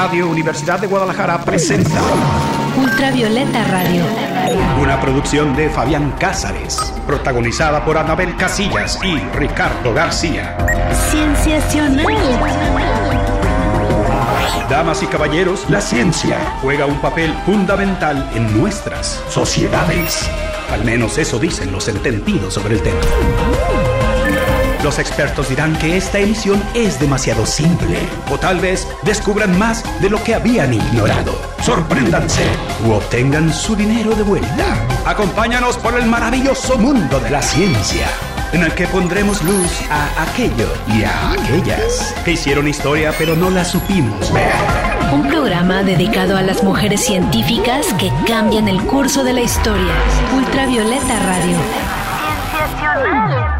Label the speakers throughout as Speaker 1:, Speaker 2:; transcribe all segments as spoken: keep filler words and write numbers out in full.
Speaker 1: Radio Universidad de Guadalajara presenta
Speaker 2: Ultravioleta Radio,
Speaker 1: una producción de Fabián Cázares, protagonizada por Anabel Casillas y Ricardo García.
Speaker 2: Cienciacional.
Speaker 1: Damas y caballeros, la ciencia juega un papel fundamental en nuestras sociedades. Al menos eso dicen los entendidos sobre el tema. Los expertos dirán que esta emisión es demasiado simple, o tal vez descubran más de lo que habían ignorado. Sorpréndanse u obtengan su dinero de vuelta. Acompáñanos por el maravilloso mundo de la ciencia, en el que pondremos luz a aquello y a aquellas que hicieron historia pero no la supimos ver.
Speaker 2: Un programa dedicado a las mujeres científicas que cambian el curso de la historia. Ultravioleta Radio. Cienciacional.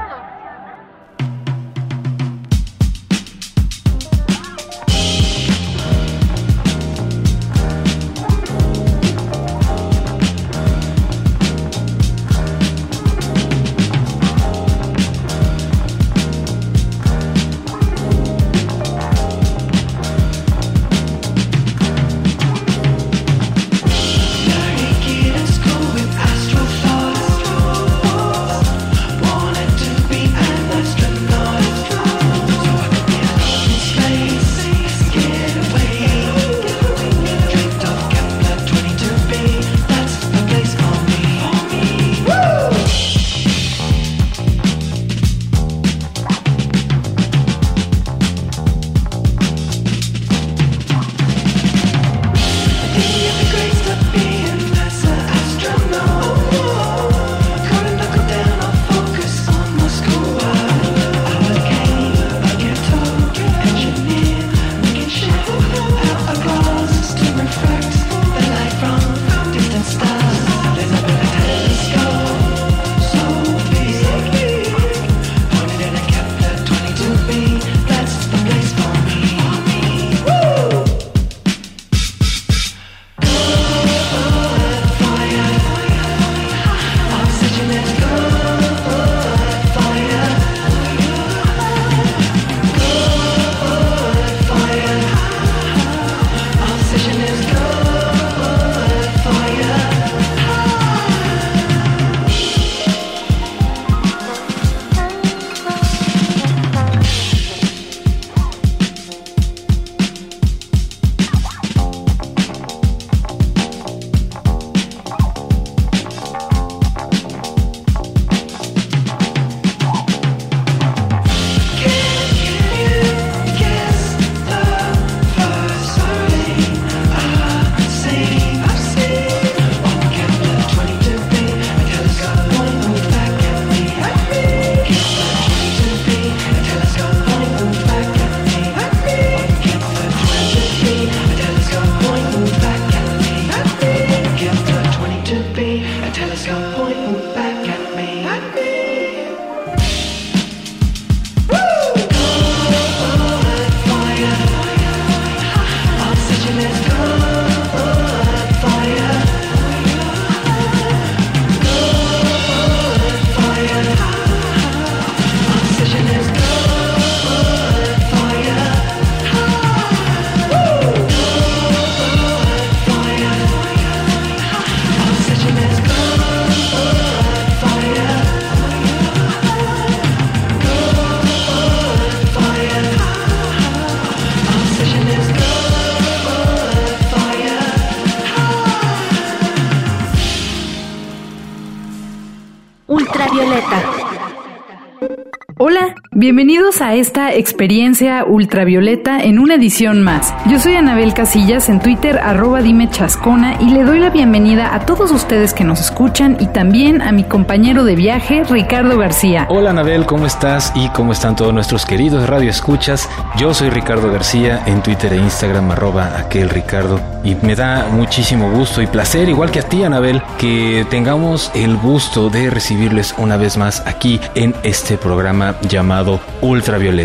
Speaker 3: Hola, bienvenidos a esta experiencia ultravioleta en una edición más. Yo soy Anabel Casillas, en Twitter, arroba dime chascona, y le doy la bienvenida a todos ustedes que nos escuchan y también a mi compañero de viaje, Ricardo García.
Speaker 4: Hola Anabel, ¿cómo estás? Y ¿cómo están todos nuestros queridos radioescuchas? Yo soy Ricardo García, en Twitter e Instagram, arroba aquel Ricardo, y me da muchísimo gusto y placer, igual que a ti Anabel, que tengamos el gusto de recibirles una vez más aquí en este programa llamado Ultravioleta.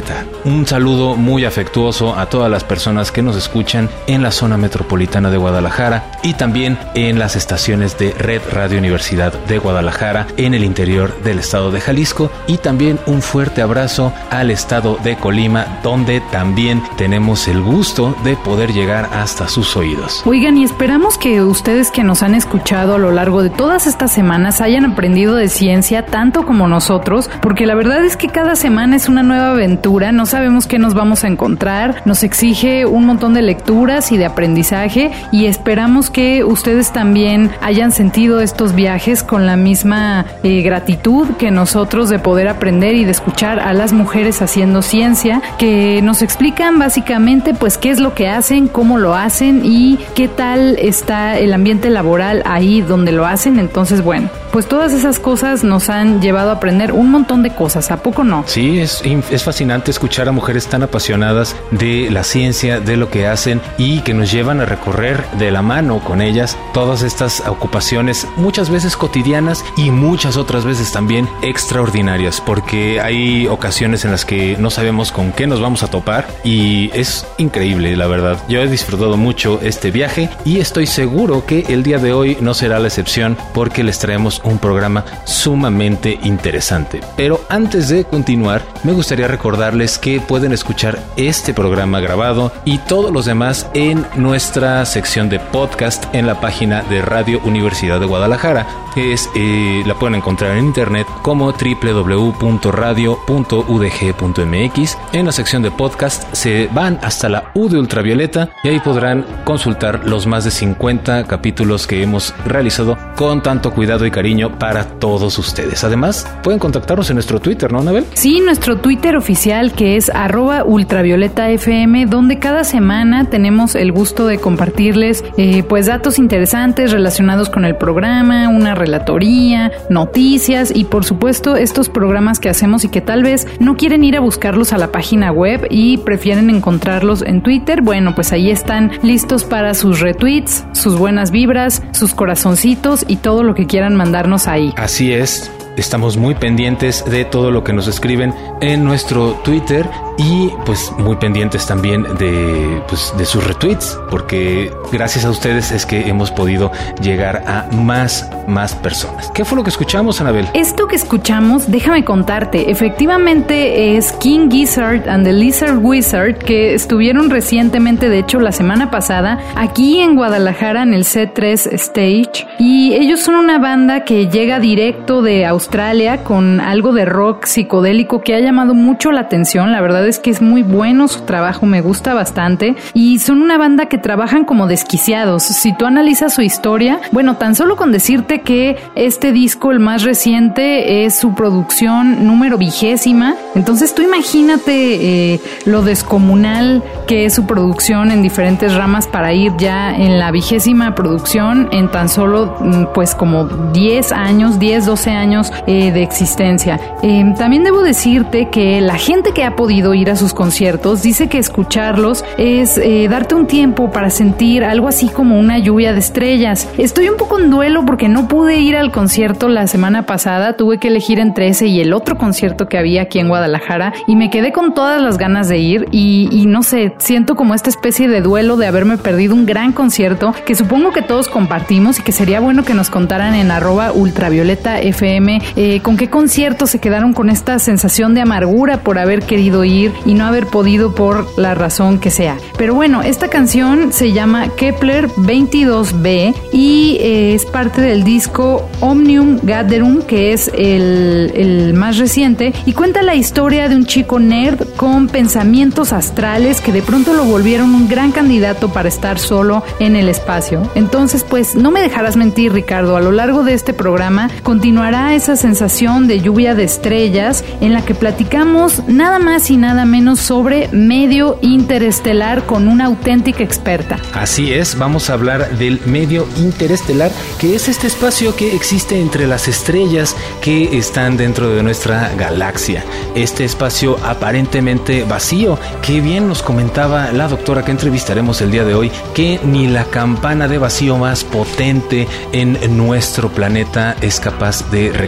Speaker 4: un saludo muy afectuoso a todas las personas que nos escuchan en la zona metropolitana de Guadalajara y también en las estaciones de Red Radio Universidad de Guadalajara en el interior del estado de Jalisco, y también un fuerte abrazo al estado de Colima, donde también tenemos el gusto de poder llegar hasta sus oídos.
Speaker 3: Oigan, y esperamos que ustedes que nos han escuchado a lo largo de todas estas semanas hayan aprendido de ciencia tanto como nosotros, porque la verdad es que cada semana es una nueva aventura, no sabemos qué nos vamos a encontrar, nos exige un montón de lecturas y de aprendizaje, y esperamos que ustedes también hayan sentido estos viajes con la misma eh, gratitud que nosotros de poder aprender y de escuchar a las mujeres haciendo ciencia, que nos explican básicamente pues qué es lo que hacen, cómo lo hacen y qué tal está el ambiente laboral ahí donde lo hacen. Entonces, bueno, pues todas esas cosas nos han llevado a aprender un montón de cosas, ¿a poco no?
Speaker 4: Sí, es, es fascinante escuchar a mujeres tan apasionadas de la ciencia, de lo que hacen, y que nos llevan a recorrer de la mano con ellas todas estas ocupaciones, muchas veces cotidianas y muchas otras veces también extraordinarias, porque hay ocasiones en las que no sabemos con qué nos vamos a topar, y es increíble, la verdad. Yo he disfrutado mucho este viaje y estoy seguro que el día de hoy no será la excepción, porque les traemos un programa sumamente interesante. Pero antes de continuar, me gustaría recordarles que pueden escuchar este programa grabado y todos los demás en nuestra sección de podcast en la página de Radio Universidad de Guadalajara. Es, eh, la pueden encontrar en internet como doble u doble u doble u punto radio punto u d g punto m x. En la sección de podcast se van hasta la U de Ultravioleta y ahí podrán consultar los más de cincuenta capítulos que hemos realizado con tanto cuidado y cariño para todos ustedes. Además, pueden contactarnos en nuestro Twitter, ¿no, Anabel?
Speaker 3: Sí, nuestro Twitter oficial, que es arroba ultravioletafm, donde cada semana tenemos el gusto de compartirles eh, pues datos interesantes relacionados con el programa, una relatoría, noticias y por supuesto estos programas que hacemos y que tal vez no quieren ir a buscarlos a la página web y prefieren encontrarlos en Twitter. Bueno, pues ahí están listos para sus retweets, sus buenas vibras, sus corazoncitos y todo lo que quieran mandarnos ahí.
Speaker 4: Así es. Estamos muy pendientes de todo lo que nos escriben en nuestro Twitter y pues muy pendientes también de, pues, de sus retweets, porque gracias a ustedes es que hemos podido llegar a más, más personas. ¿Qué fue lo que escuchamos, Anabel?
Speaker 3: Esto que escuchamos, déjame contarte, efectivamente es King Gizzard and the Lizard Wizard, que estuvieron recientemente, de hecho la semana pasada, aquí en Guadalajara en el C tres Stage, y ellos son una banda que llega directo de Australia Australia con algo de rock psicodélico que ha llamado mucho la atención. La verdad es que es muy bueno su trabajo, me gusta bastante, y son una banda que trabajan como desquiciados. Si tú analizas su historia, bueno, tan solo con decirte que este disco, el más reciente, es su producción número vigésima, entonces tú imagínate eh, lo descomunal que es su producción en diferentes ramas para ir ya en la vigésima producción en tan solo pues como diez años, diez, doce años Eh, de existencia. Eh, también debo decirte que la gente que ha podido ir a sus conciertos dice que escucharlos es eh, darte un tiempo para sentir algo así como una lluvia de estrellas. Estoy un poco en duelo porque no pude ir al concierto la semana pasada, tuve que elegir entre ese y el otro concierto que había aquí en Guadalajara y me quedé con todas las ganas de ir y, y no sé, siento como esta especie de duelo de haberme perdido un gran concierto que supongo que todos compartimos y que sería bueno que nos contaran en arroba ultravioleta fm Eh, con qué concierto se quedaron con esta sensación de amargura por haber querido ir y no haber podido por la razón que sea. Pero bueno, esta canción se llama Kepler veintidós b y eh, es parte del disco Omnium Gatherum, que es el, el más reciente, y cuenta la historia de un chico nerd con pensamientos astrales que de pronto lo volvieron un gran candidato para estar solo en el espacio. Entonces, pues no me dejarás mentir, Ricardo, a lo largo de este programa continuará esa sensación de lluvia de estrellas en la que platicamos nada más y nada menos sobre medio interestelar con una auténtica experta.
Speaker 4: Así es, vamos a hablar del medio interestelar, que es este espacio que existe entre las estrellas que están dentro de nuestra galaxia. Este espacio aparentemente vacío, que bien nos comentaba la doctora que entrevistaremos el día de hoy, que ni la campana de vacío más potente en nuestro planeta es capaz de recrear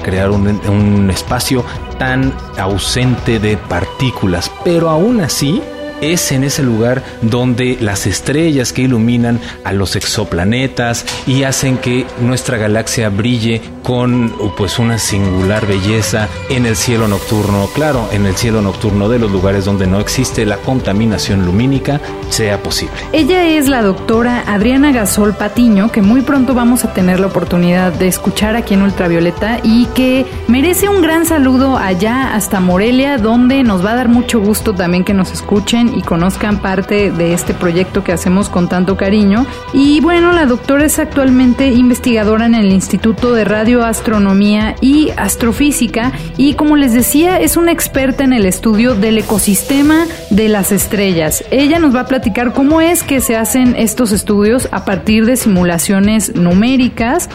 Speaker 4: crear un, un espacio tan ausente de partículas, pero aún así es en ese lugar donde las estrellas que iluminan a los exoplanetas y hacen que nuestra galaxia brille con pues una singular belleza en el cielo nocturno, claro, en el cielo nocturno de los lugares donde no existe la contaminación lumínica, sea posible.
Speaker 3: Ella es la doctora Adriana Gasol Patiño, que muy pronto vamos a tener la oportunidad de escuchar aquí en Ultravioleta y que merece un gran saludo allá hasta Morelia, donde nos va a dar mucho gusto también que nos escuchen y conozcan parte de este proyecto que hacemos con tanto cariño. Y bueno, la doctora es actualmente investigadora en el Instituto de Radioastronomía y Astrofísica y, como les decía, es una experta en el estudio del ecosistema de las estrellas. Ella nos va a platicar cómo es que se hacen estos estudios a partir de simulaciones numéricas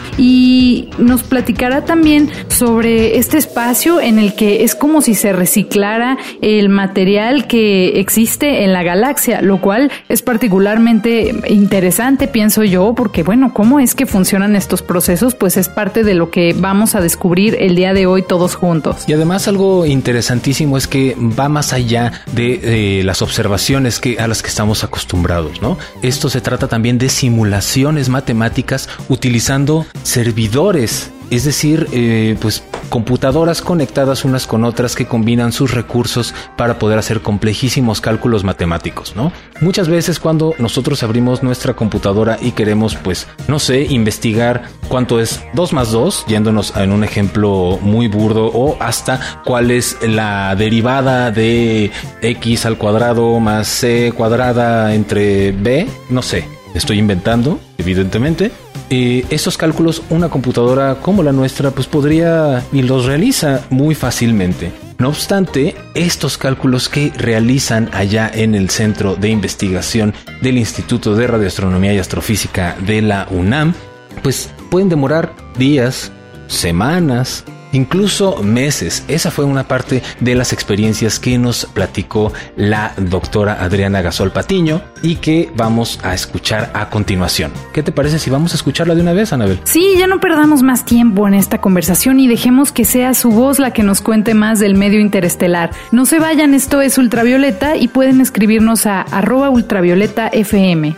Speaker 3: y nos platicará también sobre este espacio en el que es como si se reciclara el material que existe en la galaxia, lo cual es particularmente interesante, pienso yo, porque bueno, ¿cómo es que funcionan estos procesos? Pues es parte de lo que vamos a descubrir el día de hoy todos juntos.
Speaker 4: Y además algo interesantísimo es que va más allá de, de las observaciones que, a las que estamos acostumbrados, ¿no? Esto se trata también de simulaciones matemáticas utilizando servidores, es decir, eh, pues computadoras conectadas unas con otras que combinan sus recursos para poder hacer complejísimos cálculos matemáticos, ¿no? Muchas veces cuando nosotros abrimos nuestra computadora y queremos, pues, no sé, investigar cuánto es dos más dos, yéndonos en un ejemplo muy burdo, o hasta cuál es la derivada de x al cuadrado más c cuadrada entre b, no sé, estoy inventando, evidentemente. Eh, esos cálculos una computadora como la nuestra pues podría y los realiza muy fácilmente. No obstante, estos cálculos que realizan allá en el Centro de Investigación del Instituto de Radioastronomía y Astrofísica de la UNAM pues pueden demorar días, semanas, incluso meses. Esa fue una parte de las experiencias que nos platicó la doctora Adriana Gasol Patiño y que vamos a escuchar a continuación. ¿Qué te parece si vamos a escucharla de una vez, Anabel?
Speaker 3: Sí, ya no perdamos más tiempo en esta conversación y dejemos que sea su voz la que nos cuente más del medio interestelar. No se vayan, esto es Ultravioleta y pueden escribirnos a arroba ultravioleta fm.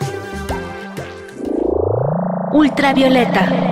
Speaker 2: Ultravioleta.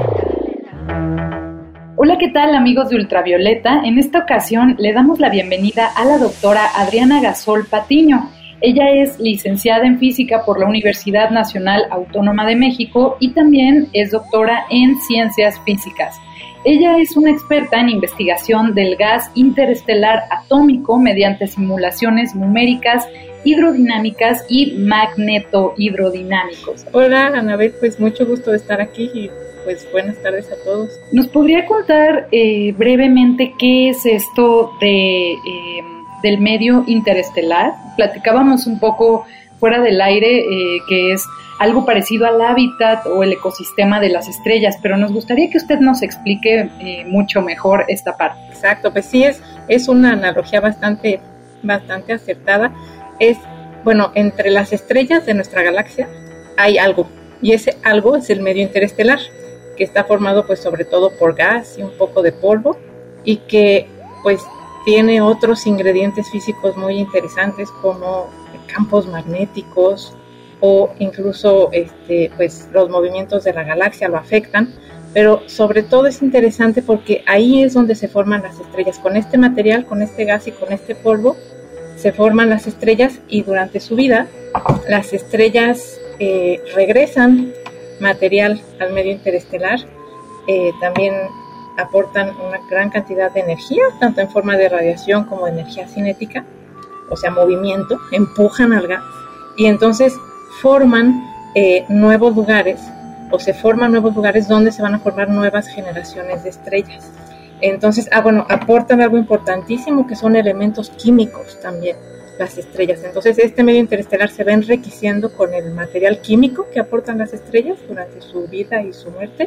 Speaker 3: Hola, ¿qué tal, amigos de Ultravioleta? En esta ocasión le damos la bienvenida a la doctora Adriana Gasol Patiño. Ella es licenciada en física por la Universidad Nacional Autónoma de México y también es doctora en ciencias físicas. Ella es una experta en investigación del gas interestelar atómico mediante simulaciones numéricas, hidrodinámicas y magnetohidrodinámicos.
Speaker 5: Hola, Anabel, pues mucho gusto de estar aquí y pues buenas tardes a todos.
Speaker 3: ¿Nos podría contar eh, brevemente qué es esto de, eh, del medio interestelar? Platicábamos un poco fuera del aire eh, que es algo parecido al hábitat o el ecosistema de las estrellas, pero nos gustaría que usted nos explique eh, mucho mejor esta parte.
Speaker 5: Exacto, pues sí, es, es una analogía bastante, bastante acertada. Es, bueno, entre las estrellas de nuestra galaxia hay algo, y ese algo es el medio interestelar, que está formado pues sobre todo por gas y un poco de polvo, y que pues tiene otros ingredientes físicos muy interesantes como campos magnéticos o incluso este pues los movimientos de la galaxia lo afectan, pero sobre todo es interesante porque ahí es donde se forman las estrellas. Con este material, con este gas y con este polvo se forman las estrellas, y durante su vida las estrellas eh, regresan material al medio interestelar, eh, también aportan una gran cantidad de energía, tanto en forma de radiación como de energía cinética, o sea, movimiento, empujan al gas, y entonces forman eh, nuevos lugares, o se forman nuevos lugares donde se van a formar nuevas generaciones de estrellas. Entonces, ah, bueno, aportan algo importantísimo que son elementos químicos también, las estrellas. Entonces, este medio interestelar se va enriqueciendo con el material químico que aportan las estrellas durante su vida y su muerte.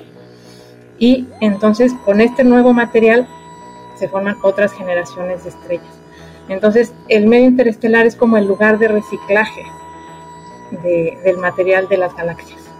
Speaker 5: Y entonces, con este nuevo material se forman otras generaciones de estrellas. Entonces, el medio interestelar es como el lugar de reciclaje de, del material de las galaxias.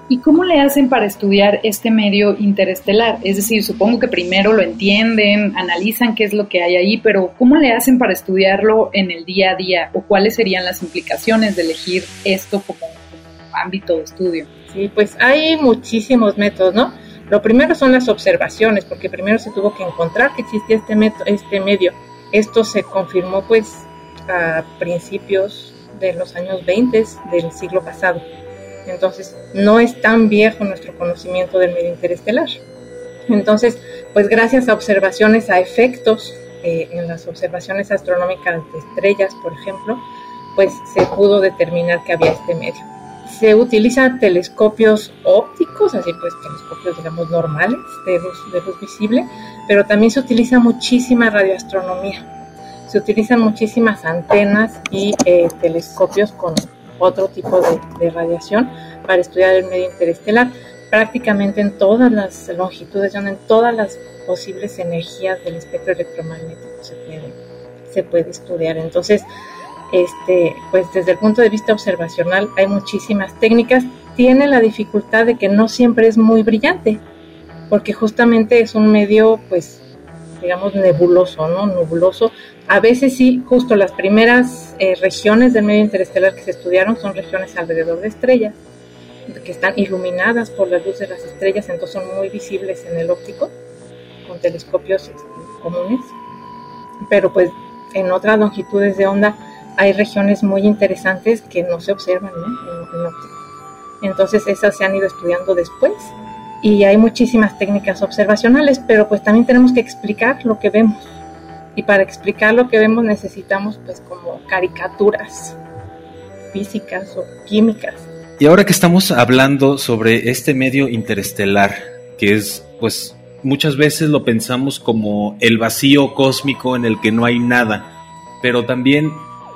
Speaker 3: ¿Y cómo le hacen para estudiar este medio interestelar? Es decir, supongo que primero lo entienden, analizan qué es lo que hay ahí, pero ¿cómo le hacen para estudiarlo en el día a día? ¿O cuáles serían las implicaciones de elegir esto como, como ámbito de estudio?
Speaker 5: Sí, pues hay muchísimos métodos, ¿no? Lo primero son las observaciones, porque primero se tuvo que encontrar que existía este, método, este medio. Esto se confirmó pues a principios de los años veinte del siglo pasado. Entonces, no es tan viejo nuestro conocimiento del medio interestelar. Entonces, pues gracias a observaciones, a efectos, eh, en las observaciones astronómicas de estrellas, por ejemplo, pues se pudo determinar que había este medio. Se utilizan telescopios ópticos, así pues telescopios, digamos, normales, de luz, de luz visible, pero también se utiliza muchísima radioastronomía. Se utilizan muchísimas antenas y eh, telescopios con otro tipo de, de radiación para estudiar el medio interestelar, prácticamente en todas las longitudes, en todas las posibles energías del espectro electromagnético se puede, se puede estudiar. Entonces, este, pues desde el punto de vista observacional hay muchísimas técnicas. Tiene la dificultad de que no siempre es muy brillante, porque justamente es un medio, pues, digamos, nebuloso, ¿no? Nubuloso. A veces sí, justo las primeras eh, regiones del medio interestelar que se estudiaron son regiones alrededor de estrellas, que están iluminadas por la luz de las estrellas, entonces son muy visibles en el óptico, con telescopios este, comunes. Pero pues en otras longitudes de onda hay regiones muy interesantes que no se observan, ¿no? en, en óptico. Entonces esas se han ido estudiando después. Y hay muchísimas técnicas observacionales, pero pues también tenemos que explicar lo que vemos. Y para explicar lo que vemos necesitamos pues como caricaturas físicas o químicas.
Speaker 4: Y ahora que estamos hablando sobre este medio interestelar, que es, pues, muchas veces lo pensamos como el vacío cósmico en el que no hay nada, pero también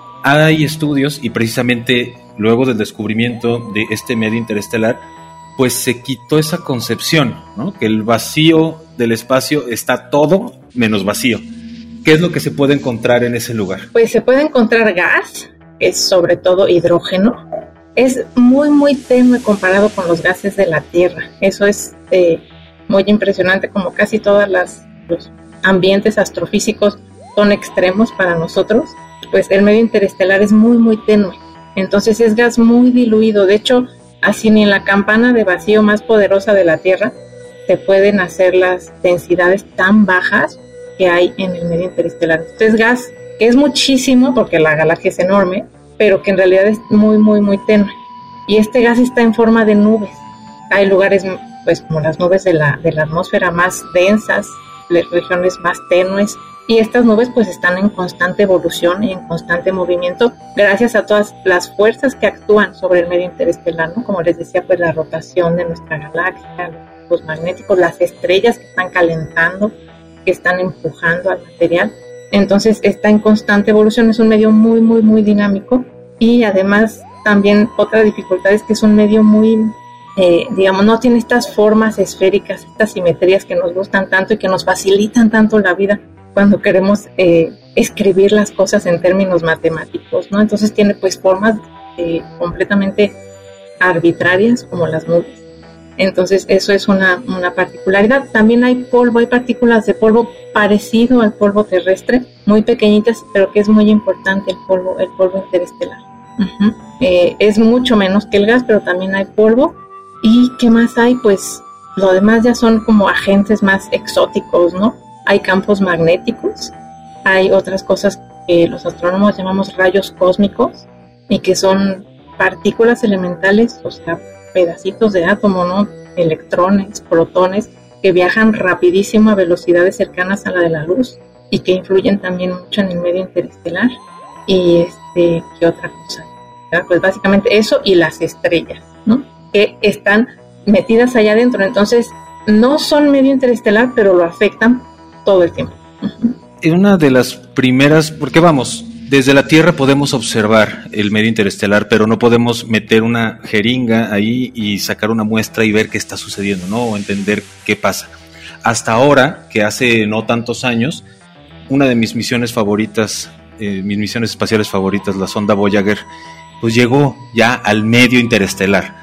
Speaker 4: hay estudios, y precisamente luego del descubrimiento de este medio interestelar, pues se quitó esa concepción, ¿no? Que el vacío del espacio está todo menos vacío. ¿Qué es lo que se puede encontrar en ese lugar?
Speaker 5: Pues se puede encontrar gas, que es sobre todo hidrógeno. Es muy, muy tenue comparado con los gases de la Tierra. Eso es eh, muy impresionante, como casi todos los ambientes astrofísicos son extremos para nosotros. Pues el medio interestelar es muy, muy tenue. Entonces es gas muy diluido. De hecho, así ni en la campana de vacío más poderosa de la Tierra se pueden hacer las densidades tan bajas que hay en el medio interestelar. Entonces gas que es muchísimo, porque la galaxia es enorme, pero que en realidad es muy, muy, muy tenue. Y este gas está en forma de nubes. Hay lugares, pues, como las nubes de la, de la atmósfera más densas, las regiones más tenues, y estas nubes pues están en constante evolución y en constante movimiento gracias a todas las fuerzas que actúan sobre el medio interestelar, ¿no? Como les decía, pues la rotación de nuestra galaxia, los magnéticos, las estrellas que están calentando, que están empujando al material. Entonces está en constante evolución, es un medio muy, muy, muy dinámico, y además también otra dificultad es que es un medio muy, eh, digamos, no tiene estas formas esféricas, estas simetrías que nos gustan tanto y que nos facilitan tanto la vida cuando queremos eh, escribir las cosas en términos matemáticos, ¿no? Entonces tiene pues formas eh, completamente arbitrarias como las nubes. Entonces eso es una, una particularidad. También hay polvo, hay partículas de polvo parecido al polvo terrestre, muy pequeñitas, pero que es muy importante el polvo, el polvo interestelar. Uh-huh. Eh, es mucho menos que el gas, pero también hay polvo. ¿Y qué más hay? Pues lo demás ya son como agentes más exóticos, ¿no? Hay campos magnéticos, hay otras cosas que los astrónomos llamamos rayos cósmicos y que son partículas elementales, o sea, pedacitos de átomo, ¿no? Electrones, protones, que viajan rapidísimo a velocidades cercanas a la de la luz y que influyen también mucho en el medio interestelar. Y este, ¿qué otra cosa? Pues básicamente eso y las estrellas, ¿no? Que están metidas allá adentro. Entonces, no son medio interestelar, pero lo afectan todo el tiempo. Uh-huh.
Speaker 4: Una de las primeras, porque vamos, desde la Tierra podemos observar el medio interestelar, pero no podemos meter una jeringa ahí y sacar una muestra y ver qué está sucediendo, ¿no? O entender qué pasa. Hasta ahora, que hace no tantos años, una de mis misiones favoritas, eh, mis misiones espaciales favoritas, la sonda Voyager, pues llegó ya al medio interestelar.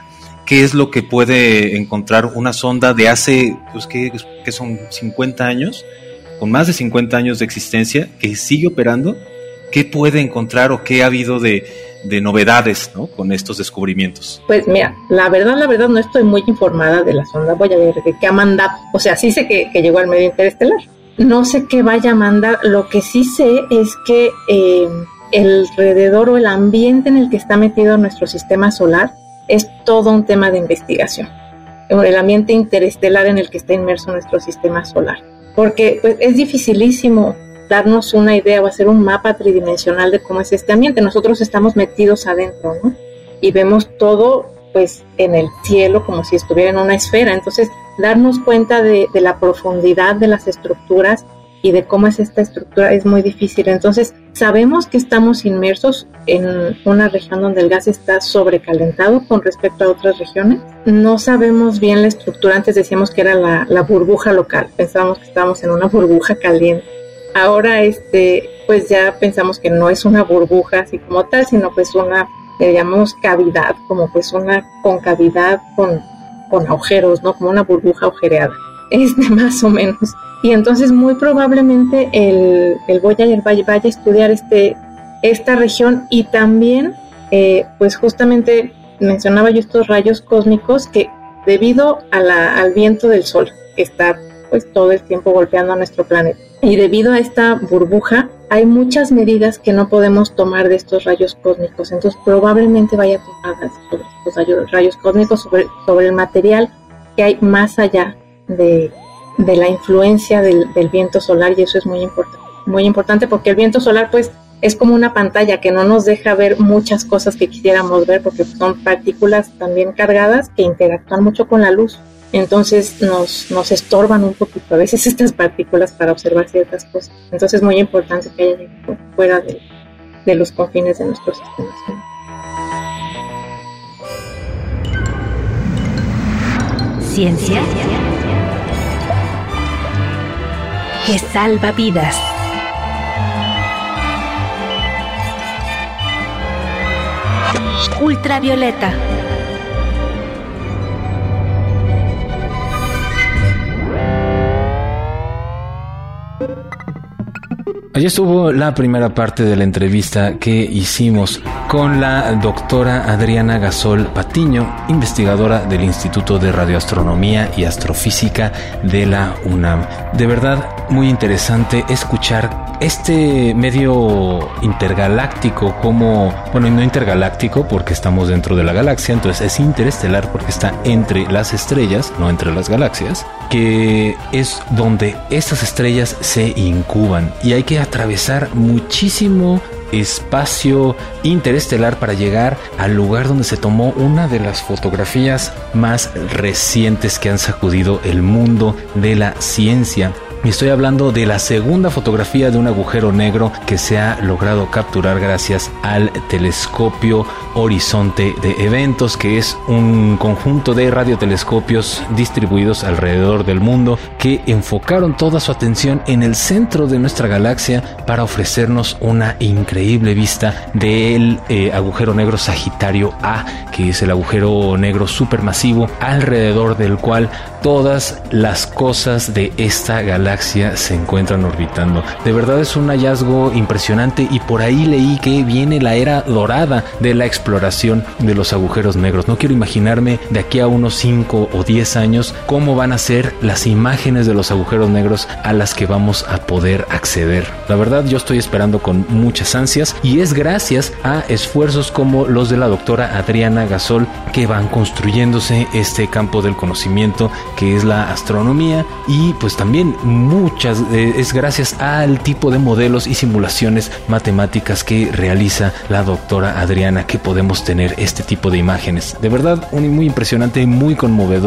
Speaker 4: qué es lo que puede encontrar una sonda de hace, pues que, que son cincuenta años, con más de cincuenta años de existencia, que sigue operando. ¿Qué puede encontrar o qué ha habido de, de novedades, ¿no?, con estos descubrimientos?
Speaker 5: Pues mira, la verdad, la verdad no estoy muy informada de la sonda Voyager, de qué ha mandado. O sea, sí sé que, que llegó al medio interestelar. No sé qué vaya a mandar. Lo que sí sé es que eh, el alrededor o el ambiente en el que está metido nuestro sistema solar es todo un tema de investigación. El ambiente interestelar en el que está inmerso nuestro sistema solar. Porque pues, es dificilísimo darnos una idea o hacer un mapa tridimensional de cómo es este ambiente. Nosotros estamos metidos adentro, ¿no? Y vemos todo, pues, en el cielo como si estuviera en una esfera. Entonces, darnos cuenta de, de la profundidad de las estructuras y de cómo es esta estructura es muy difícil. Entonces, sabemos que estamos inmersos en una región donde el gas está sobrecalentado con respecto a otras regiones. No sabemos bien la estructura. Antes decíamos que era la, la burbuja local. Pensábamos que estábamos en una burbuja caliente. Ahora, este, pues ya pensamos que no es una burbuja así como tal, sino pues una, le llamamos cavidad, como pues una concavidad con, con agujeros, ¿no? Como una burbuja agujereada. Este, más o menos. Y entonces muy probablemente el, el Voyager vaya, vaya a estudiar este, esta región y también, eh, pues justamente mencionaba yo estos rayos cósmicos que debido a la, al viento del Sol, que está pues todo el tiempo golpeando a nuestro planeta, y debido a esta burbuja hay muchas medidas que no podemos tomar de estos rayos cósmicos. Entonces probablemente vaya a tomar sobre estos rayos, rayos cósmicos, sobre, sobre el material que hay más allá de, de la influencia del, del viento solar, y eso es muy importante, muy importante porque el viento solar pues es como una pantalla que no nos deja ver muchas cosas que quisiéramos ver, porque son partículas también cargadas que interactúan mucho con la luz. Entonces nos, nos estorban un poquito a veces estas partículas para observar ciertas cosas. Entonces es muy importante que haya llegado fuera de, de los confines de nuestro sistema solar.
Speaker 2: Ciencia que salva vidas. Ultravioleta.
Speaker 4: Allí estuvo la primera parte de la entrevista que hicimos con la doctora Adriana Gasol Patiño, investigadora del Instituto de Radioastronomía y Astrofísica de la UNAM. De verdad, muy interesante escuchar este medio intergaláctico como, bueno, no intergaláctico porque estamos dentro de la galaxia, entonces es interestelar porque está entre las estrellas, no entre las galaxias, que es donde estas estrellas se incuban y hay que atravesar muchísimo espacio interestelar para llegar al lugar donde se tomó una de las fotografías más recientes que han sacudido el mundo de la ciencia. Y estoy hablando de la segunda fotografía de un agujero negro que se ha logrado capturar gracias al telescopio Horizonte de Eventos, que es un conjunto de radiotelescopios distribuidos alrededor del mundo que enfocaron toda su atención en el centro de nuestra galaxia para ofrecernos una increíble vista del eh, agujero negro Sagitario A, que es el agujero negro supermasivo alrededor del cual todas las cosas de esta galaxia se encuentran orbitando. De verdad es un hallazgo impresionante y por ahí leí que viene la era dorada de la exploración de los agujeros negros. No quiero imaginarme de aquí a unos cinco o diez años cómo van a ser las imágenes de los agujeros negros a las que vamos a poder acceder. La verdad yo estoy esperando con muchas ansias y es gracias a esfuerzos como los de la doctora Adriana Gasol que van construyéndose este campo del conocimiento que es la astronomía, y pues también muchas eh, es gracias al tipo de modelos y simulaciones matemáticas que realiza la doctora Adriana que podemos tener este tipo de imágenes. De verdad, un muy impresionante y muy conmovedor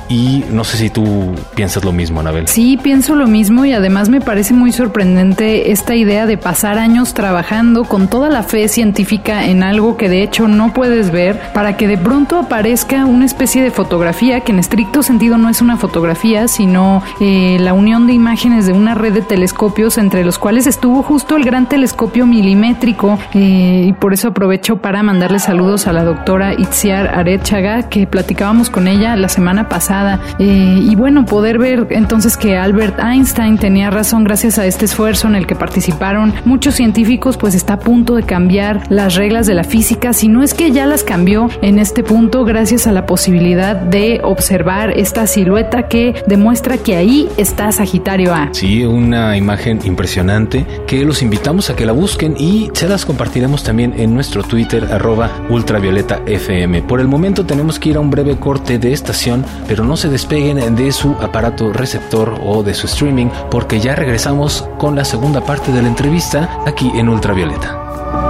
Speaker 4: y no sé si tú piensas lo mismo, Anabel.
Speaker 3: Sí, pienso lo mismo y además me parece muy sorprendente esta idea de pasar años trabajando con toda la fe científica en algo que de hecho no puedes ver para que de pronto aparezca una especie de fotografía que en estricto sentido no es una fotografía, sino eh, la unión de imágenes de una red de telescopios entre los cuales estuvo justo el gran telescopio milimétrico eh, y por eso aprovecho para mandarle saludos a la doctora Itziar Arechaga, que platicábamos con ella la semana pasada eh, y bueno, poder ver entonces que Albert Einstein tenía razón gracias a este esfuerzo en el que participaron muchos científicos, pues está a punto de cambiar las reglas de la física, si no es que ya las cambió en este punto gracias a la posibilidad de observar esta silueta que demuestra que ahí está Sagitario A.
Speaker 4: Sí, una imagen impresionante que los invitamos a que la busquen y se las compartiremos también en nuestro Twitter, arroba ultravioleta F M. Por el momento tenemos que ir a un breve corte de estación, pero no se despeguen de su aparato receptor o de su streaming, porque ya regresamos con la segunda parte de la entrevista aquí en Ultravioleta.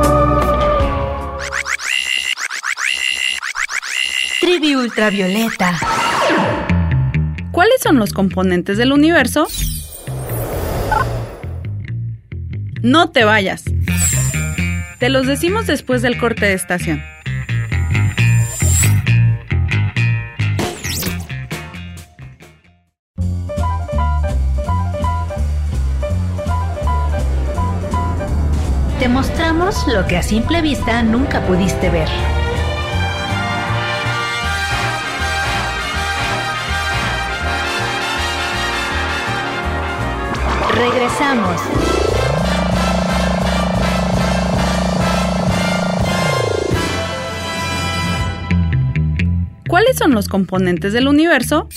Speaker 2: Trivi Ultravioleta.
Speaker 6: ¿Cuáles son los componentes del universo? No te vayas. Te los decimos después del corte de estación.
Speaker 2: Te mostramos lo que a simple vista nunca pudiste ver. Regresamos.
Speaker 6: ¿Cuáles son los componentes del universo?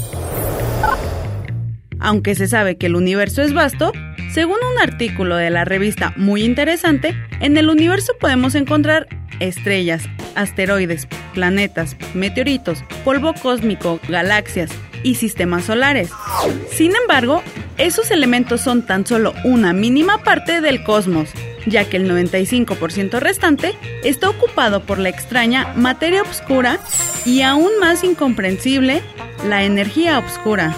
Speaker 6: Aunque se sabe que el universo es vasto, según un artículo de la revista Muy Interesante, en el universo podemos encontrar estrellas, asteroides, planetas, meteoritos, polvo cósmico, galaxias y sistemas solares. Sin embargo, esos elementos son tan solo una mínima parte del cosmos, ya que el noventa y cinco por ciento restante está ocupado por la extraña materia oscura y aún más incomprensible, la energía oscura.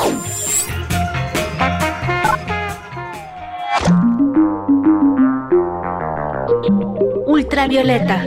Speaker 2: Ultravioleta.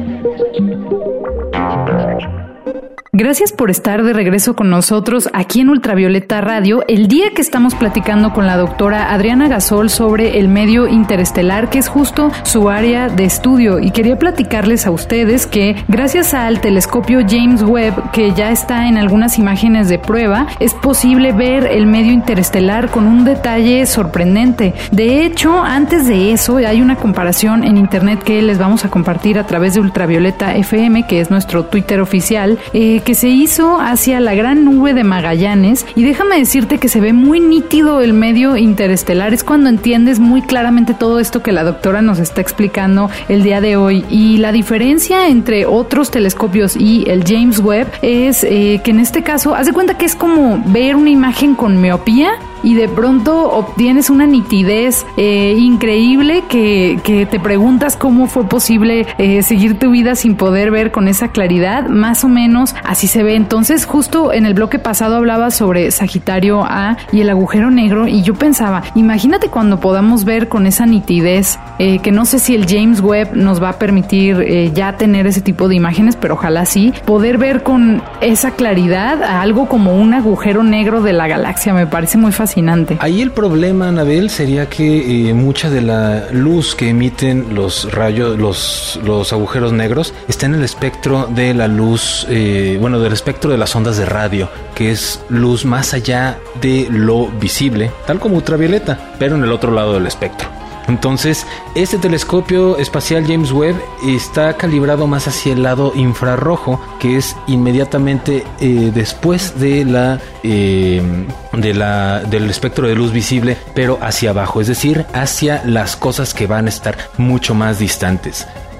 Speaker 3: Gracias por estar de regreso con nosotros aquí en Ultravioleta Radio, el día que estamos platicando con la doctora Adriana Gasol sobre el medio interestelar, que es justo su área de estudio. Y quería platicarles a ustedes que gracias al telescopio James Webb, que ya está en algunas imágenes de prueba, es posible ver el medio interestelar con un detalle sorprendente. De hecho, antes de eso, hay una comparación en internet que les vamos a compartir a través de Ultravioleta F M, que es nuestro Twitter oficial, eh, que se hizo hacia la gran nube de Magallanes, y déjame decirte que se ve muy nítido el medio interestelar. Es cuando entiendes muy claramente todo esto que la doctora nos está explicando el día de hoy. Y la diferencia entre otros telescopios y el James Webb es eh, que en este caso, haz de cuenta que es como ver una imagen con miopía y de pronto obtienes una nitidez eh, increíble que, que te preguntas cómo fue posible eh, seguir tu vida sin poder ver con esa claridad. Más o menos así se ve. Entonces, justo en el bloque pasado hablaba sobre Sagitario A y el agujero negro, y yo pensaba, imagínate cuando podamos ver con esa nitidez, eh, que no sé si el James Webb nos va a permitir eh, ya tener ese tipo de imágenes, pero ojalá sí, poder ver con esa claridad a algo como un agujero negro de la galaxia. Me parece muy fascinante.
Speaker 4: Ahí el problema, Anabel, sería que eh, mucha de la luz que emiten los rayos, los, los agujeros negros, está en el espectro de la luz, eh, bueno, del espectro de las ondas de radio, que es luz más allá de lo visible, tal como ultravioleta, pero en el otro lado del espectro. Entonces, este telescopio espacial James Webb está calibrado más hacia el lado infrarrojo, que es inmediatamente eh, después de la, eh, de la del espectro de luz visible, pero hacia abajo, es decir, hacia las cosas que van a estar mucho más distantes.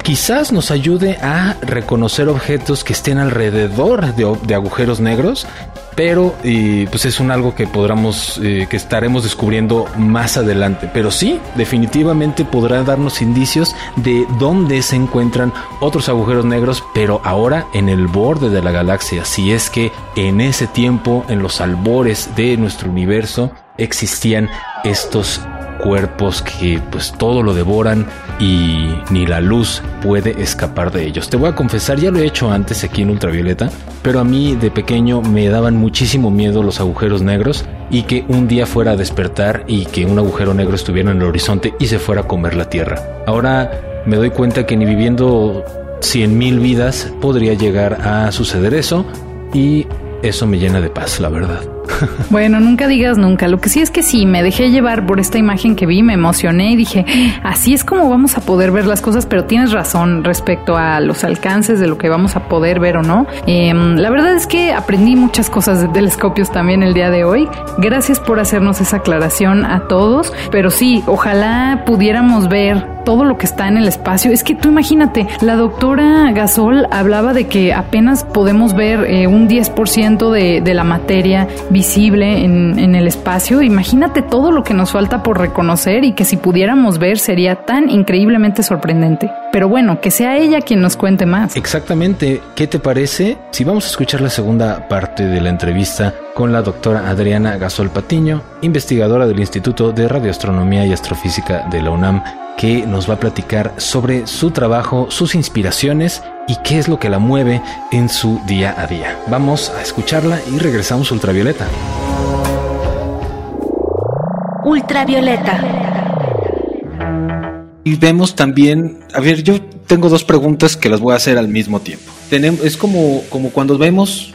Speaker 4: quizás nos ayude a reconocer objetos que estén alrededor de, de agujeros negros, pero y, pues es un algo que podremos, eh, que estaremos descubriendo más adelante. Pero sí, definitivamente podrá darnos indicios de dónde se encuentran otros agujeros negros, pero ahora en el borde de la galaxia. Si es que en ese tiempo, en los albores de nuestro universo, existían estos cuerpos que pues todo lo devoran y ni la luz puede escapar de ellos. Te voy a confesar, ya lo he hecho antes aquí en Ultravioleta, pero a mí de pequeño me daban muchísimo miedo los agujeros negros y que un día fuera a despertar y que un agujero negro estuviera en el horizonte y se fuera a comer la Tierra. Ahora me doy cuenta que ni viviendo cien mil vidas podría llegar a suceder eso, y eso me llena de paz, la verdad.
Speaker 3: Bueno, nunca digas nunca. Lo que sí es que sí, me dejé llevar por esta imagen que vi, me emocioné y dije, así es como vamos a poder ver las cosas, pero tienes razón respecto a los alcances de lo que vamos a poder ver o no. Eh, la verdad es que aprendí muchas cosas de telescopios también el día de hoy. Gracias por hacernos esa aclaración a todos, pero sí, ojalá pudiéramos ver todo lo que está en el espacio. Es que tú imagínate, la doctora Gasol hablaba de que apenas podemos ver eh, un diez por ciento de, de la materia visible en, en el espacio. Imagínate todo lo que nos falta por reconocer y que si pudiéramos ver sería tan increíblemente sorprendente. Pero bueno, que sea ella quien nos cuente más.
Speaker 4: Exactamente. ¿Qué te parece si vamos a escuchar la segunda parte de la entrevista con la doctora Adriana Gasol Patiño, investigadora del Instituto de Radioastronomía y Astrofísica de la UNAM, que nos va a platicar sobre su trabajo, sus inspiraciones y qué es lo que la mueve en su día a día? Vamos a escucharla y regresamos a Ultravioleta.
Speaker 2: Ultravioleta.
Speaker 4: Y vemos también, a ver, yo tengo dos preguntas que las voy a hacer al mismo tiempo. Tenemos, es como, como cuando vemos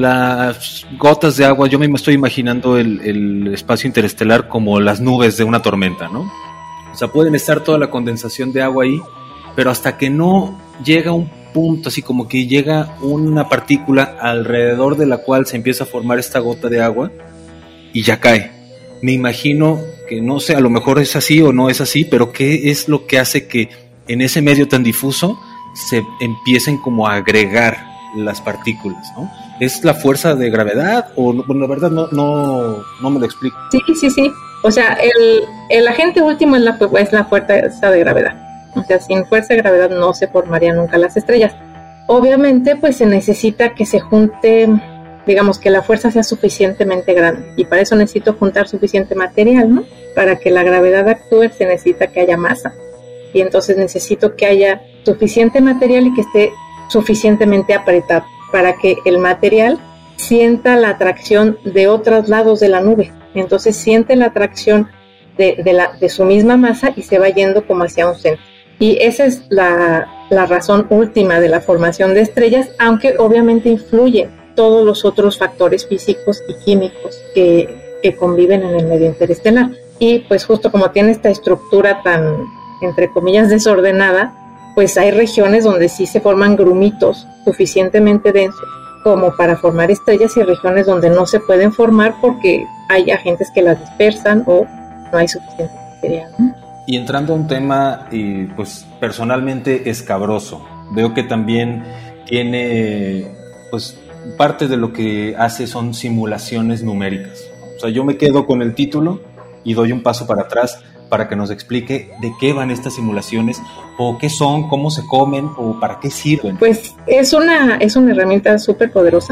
Speaker 4: las gotas de agua, yo me estoy imaginando el, el espacio interestelar como las nubes de una tormenta, ¿no? O sea, pueden estar toda la condensación de agua ahí, pero hasta que no llega un punto, así como que llega una partícula alrededor de la cual se empieza a formar esta gota de agua y ya cae. Me imagino que, no sé, a lo mejor es así o no es así, pero ¿qué es lo que hace que en ese medio tan difuso se empiecen como a agregar las partículas, ¿no? ¿Es la fuerza de gravedad? O, bueno, la verdad no, no, no me lo explico.
Speaker 5: Sí, sí, sí. O sea, el, el agente último es la, es la fuerza de gravedad. O sea, sin fuerza de gravedad no se formarían nunca las estrellas. Obviamente, pues se necesita que se junte, digamos, que la fuerza sea suficientemente grande. Y para eso necesito juntar suficiente material, ¿no? Para que la gravedad actúe se necesita que haya masa. Y entonces necesito que haya suficiente material y que esté suficientemente apretado para que el material sienta la atracción de otros lados de la nube. Entonces siente la atracción de, de, la, de su misma masa y se va yendo como hacia un centro. Y esa es la, la razón última de la formación de estrellas, aunque obviamente influyen todos los otros factores físicos y químicos que, que conviven en el medio interestelar. Y pues justo como tiene esta estructura tan, entre comillas, desordenada, pues hay regiones donde sí se forman grumitos suficientemente densos como para formar estrellas y regiones donde no se pueden formar porque hay agentes que las dispersan o no hay suficiente material, ¿no?
Speaker 4: Y entrando a un tema, y pues personalmente escabroso, veo que también tiene, pues parte de lo que hace son simulaciones numéricas. O sea, yo me quedo con el título y doy un paso para atrás para que nos explique de qué van estas simulaciones, o qué son, cómo se comen, o para qué sirven.
Speaker 5: Pues es una, es una herramienta súper poderosa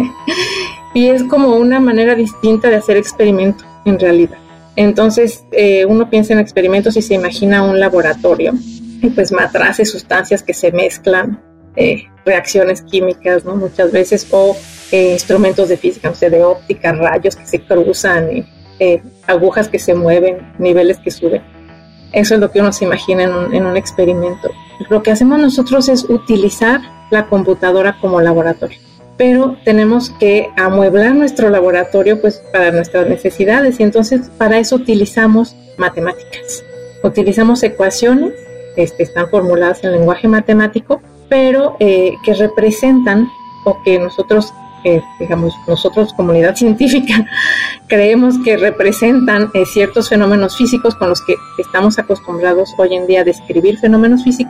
Speaker 5: y es como una manera distinta de hacer experimento en realidad. Entonces eh, uno piensa en experimentos y se imagina un laboratorio y pues matraces, sustancias que se mezclan, eh, reacciones químicas, ¿no? Muchas veces, o eh, instrumentos de física, no sé, de óptica, rayos que se cruzan, y Eh, agujas que se mueven, niveles que suben. Eso es lo que uno se imagina en un, en un experimento. Lo que hacemos nosotros es utilizar la computadora como laboratorio, pero tenemos que amueblar nuestro laboratorio pues para nuestras necesidades, y entonces para eso utilizamos matemáticas. Utilizamos ecuaciones, este, están formuladas en lenguaje matemático, pero eh, que representan, o que nosotros Eh, digamos, nosotros, comunidad científica, creemos que representan eh, ciertos fenómenos físicos con los que estamos acostumbrados hoy en día a describir fenómenos físicos,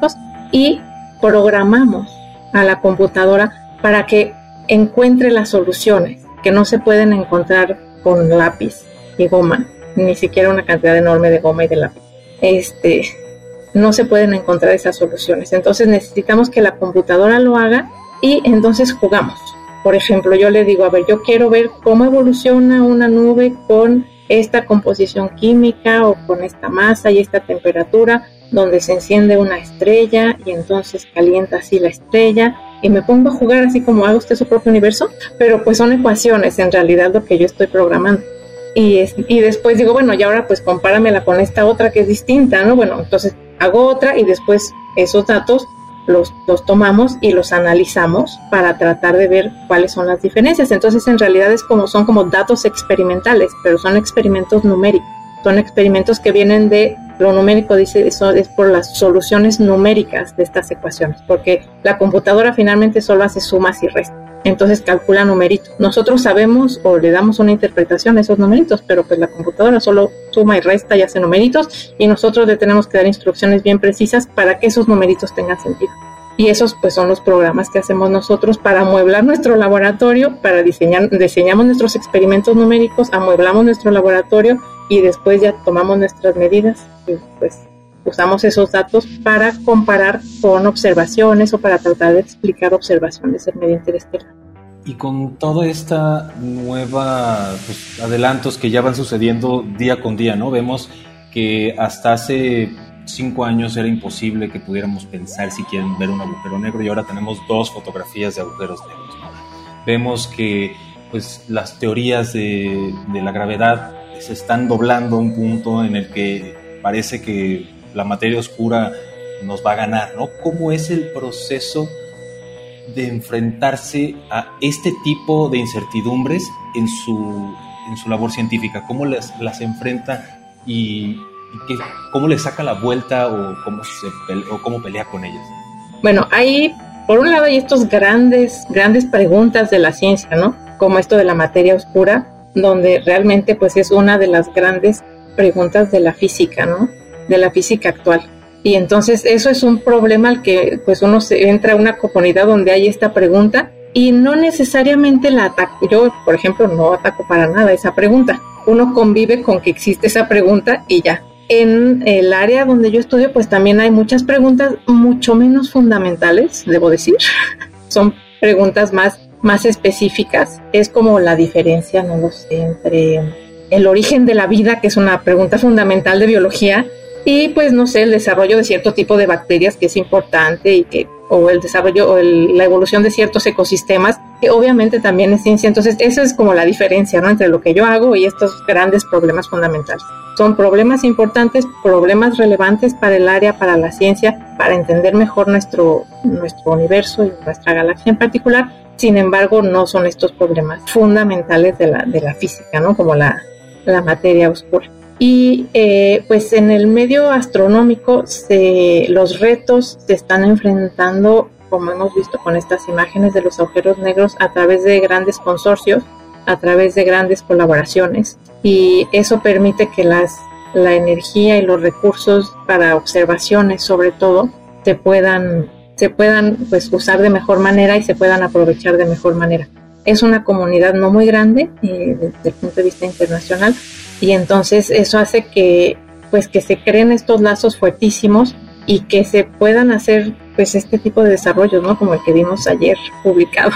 Speaker 5: y programamos a la computadora para que encuentre las soluciones que no se pueden encontrar con lápiz y goma, ni siquiera una cantidad enorme de goma y de lápiz. Este, no se pueden encontrar esas soluciones. Entonces necesitamos que la computadora lo haga y entonces jugamos. Por ejemplo, yo le digo, a ver, yo quiero ver cómo evoluciona una nube con esta composición química o con esta masa y esta temperatura, donde se enciende una estrella y entonces calienta así la estrella, y me pongo a jugar así como haga usted su propio universo, pero pues son ecuaciones en realidad lo que yo estoy programando. Y, es, y después digo, bueno, y ahora pues compáramela con esta otra que es distinta, ¿no? Bueno, entonces hago otra y después esos datos los, los tomamos y los analizamos para tratar de ver cuáles son las diferencias. Entonces en realidad es como, son como datos experimentales, pero son experimentos numéricos. Son experimentos que vienen de lo numérico, dice, eso es por las soluciones numéricas de estas ecuaciones, porque la computadora finalmente solo hace sumas y restas. Entonces calcula numeritos. Nosotros sabemos o le damos una interpretación a esos numeritos, pero pues la computadora solo suma y resta y hace numeritos, y nosotros le tenemos que dar instrucciones bien precisas para que esos numeritos tengan sentido. Y esos pues son los programas que hacemos nosotros para amueblar nuestro laboratorio, para diseñar, diseñamos nuestros experimentos numéricos, amueblamos nuestro laboratorio y después ya tomamos nuestras medidas y pues usamos esos datos para comparar con observaciones o para tratar de explicar observaciones en medio interestelar.
Speaker 4: Y con toda esta nueva pues, adelantos que ya van sucediendo día con día, ¿no? Vemos que hasta hace cinco años era imposible que pudiéramos pensar si quieren ver un agujero negro, y ahora tenemos dos fotografías de agujeros negros, ¿no? Vemos que pues las teorías de, de la gravedad se están doblando a un punto en el que parece que la materia oscura nos va a ganar, ¿no? ¿Cómo es el proceso de enfrentarse a este tipo de incertidumbres en su, en su labor científica? ¿Cómo las, las enfrenta y, y qué, cómo le saca la vuelta o cómo, se pelea, o cómo pelea con ellas?
Speaker 5: Bueno, hay, por un lado hay estos grandes, grandes preguntas de la ciencia, ¿no? Como esto de la materia oscura, donde realmente pues es una de las grandes preguntas de la física, ¿no? De la física actual. Y entonces eso es un problema al que pues uno se entra a una comunidad donde hay esta pregunta y no necesariamente la ataco. Yo, por ejemplo, no ataco para nada esa pregunta. Uno convive con que existe esa pregunta y ya. En el área donde yo estudio pues también hay muchas preguntas mucho menos fundamentales, debo decir. Son preguntas más, más específicas. Es como la diferencia, no lo sé, entre el origen de la vida, que es una pregunta fundamental de biología, y pues no sé, el desarrollo de cierto tipo de bacterias que es importante, y que o el desarrollo o el, la evolución de ciertos ecosistemas, que obviamente también es ciencia. Entonces esa es como la diferencia, ¿no? Entre lo que yo hago y estos grandes problemas fundamentales. Son problemas importantes, problemas relevantes para el área, para la ciencia, para entender mejor nuestro, nuestro universo y nuestra galaxia en particular. Sin embargo, no son estos problemas fundamentales de la, de la física, ¿no? Como la, la materia oscura. Y eh, pues en el medio astronómico se, los retos se están enfrentando, como hemos visto con estas imágenes de los agujeros negros, a través de grandes consorcios, a través de grandes colaboraciones, y eso permite que las, la energía y los recursos para observaciones sobre todo se puedan, se puedan pues usar de mejor manera y se puedan aprovechar de mejor manera. Es una comunidad no muy grande eh, desde el punto de vista internacional, y entonces eso hace que pues que se creen estos lazos fuertísimos y que se puedan hacer pues este tipo de desarrollos, ¿no? Como el que vimos ayer publicado.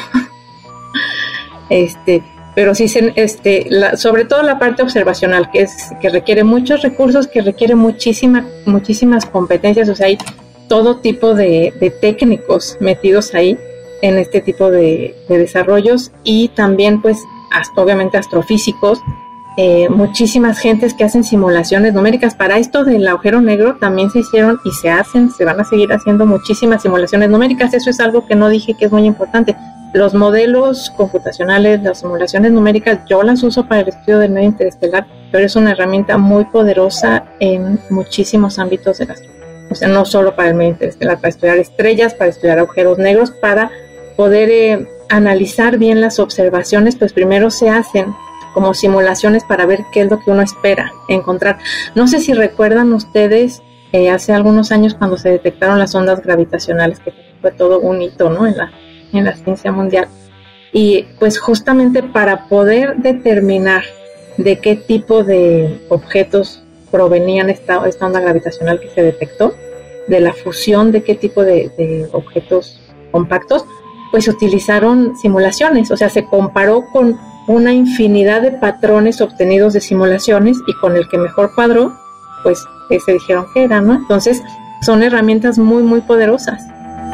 Speaker 5: este, pero sí se, este, la, sobre todo la parte observacional, que es que requiere muchos recursos, que requiere muchísima, muchísimas competencias, o sea, hay todo tipo de, de técnicos metidos ahí en este tipo de, de desarrollos, y también pues ast- obviamente astrofísicos, eh, muchísimas gentes que hacen simulaciones numéricas. Para esto del agujero negro también se hicieron y se hacen, se van a seguir haciendo muchísimas simulaciones numéricas. Eso es algo que no dije que es muy importante. Los modelos computacionales, las simulaciones numéricas, yo las uso para el estudio del medio interestelar, pero es una herramienta muy poderosa en muchísimos ámbitos de la astronomía. O sea, no solo para el medio interestelar, para estudiar estrellas, para estudiar agujeros negros, para poder eh, analizar bien las observaciones, pues primero se hacen como simulaciones para ver qué es lo que uno espera encontrar. No sé si recuerdan ustedes eh, hace algunos años cuando se detectaron las ondas gravitacionales, que fue todo un hito, ¿no? en la, en la ciencia mundial. Y pues justamente para poder determinar de qué tipo de objetos provenían esta, esta onda gravitacional que se detectó, de la fusión de qué tipo de, de objetos compactos, pues utilizaron simulaciones, o sea, se comparó con una infinidad de patrones obtenidos de simulaciones y con el que mejor cuadró, pues se dijeron que era, ¿no? Entonces, son herramientas muy, muy poderosas.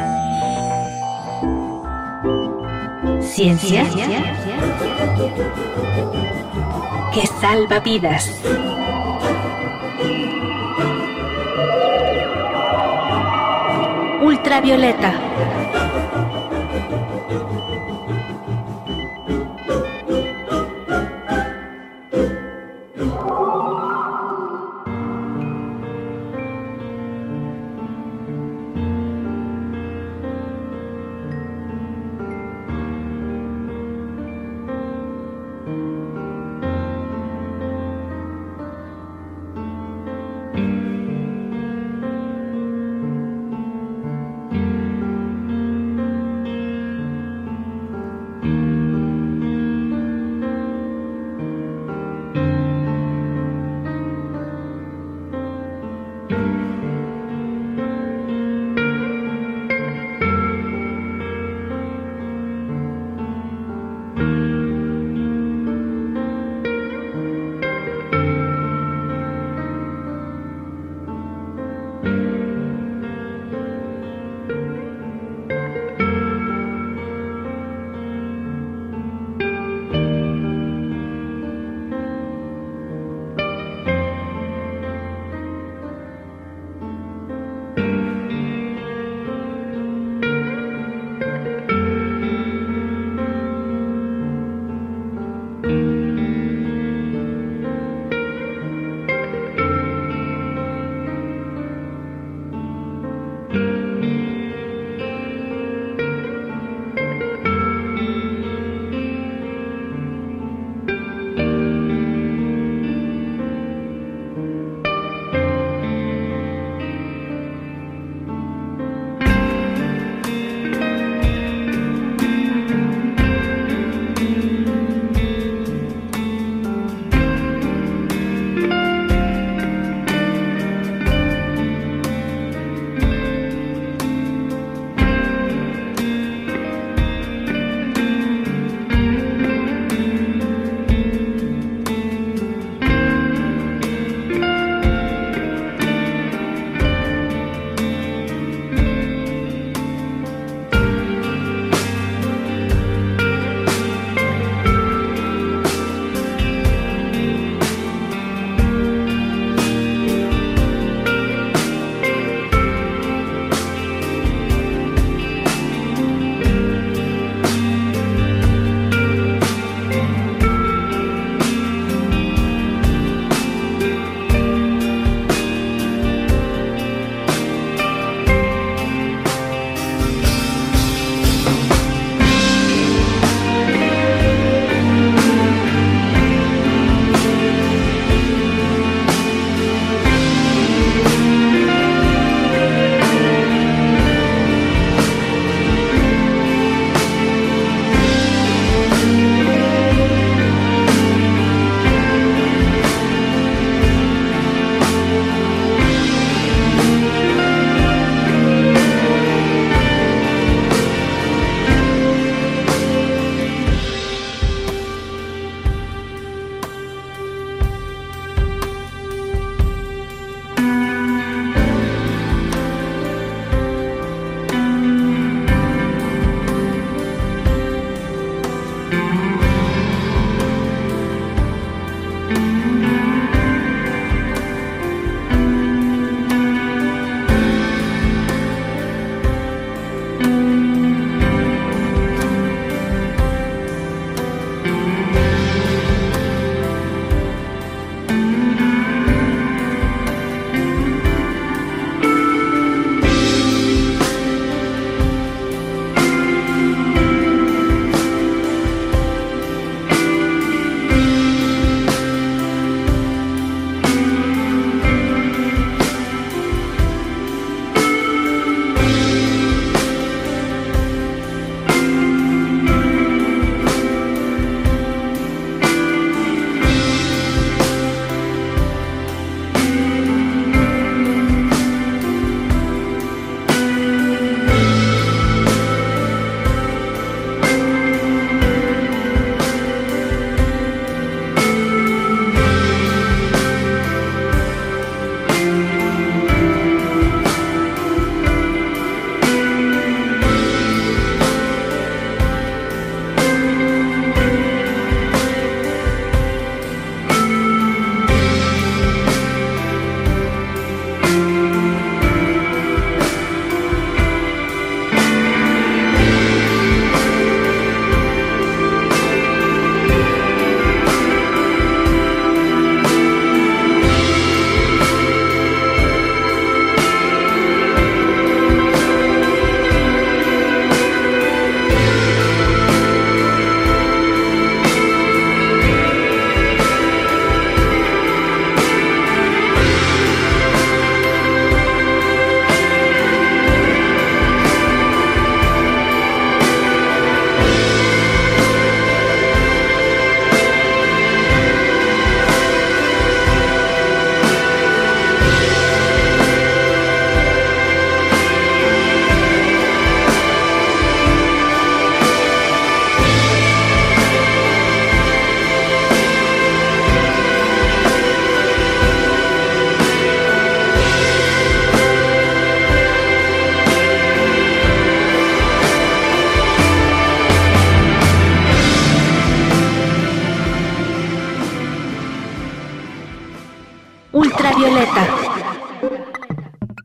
Speaker 2: Ciencia que salva vidas. Ultravioleta.